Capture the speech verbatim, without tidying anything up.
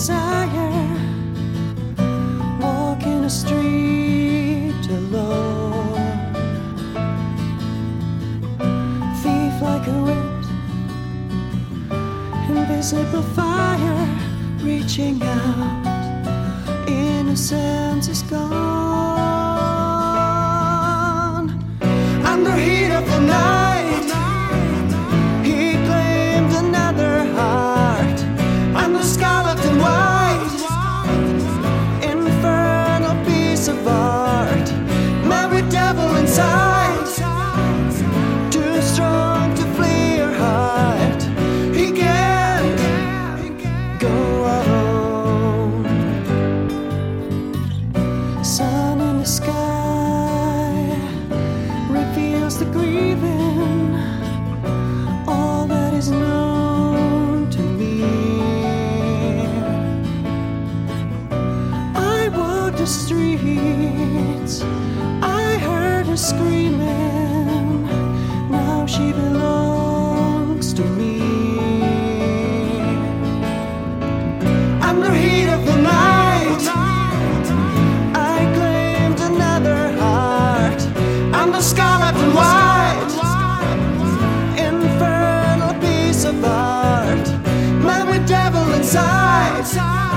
desire, walking the street alone, thief like a wind, invisible fire reaching out, innocence is gone. Under heat of the night, he claimed another heart. Under scarlet and white, infernal piece of art. Married devil inside, too strong to flee or hide. He can't go alone. Sun in the sky reveals the grieving, all that is known to me. I walked the streets, I heard her screaming, now she belongs to me. Under heat of the night, I claimed another heart. Under scarlet and white, infernal piece of art. Man with devil inside.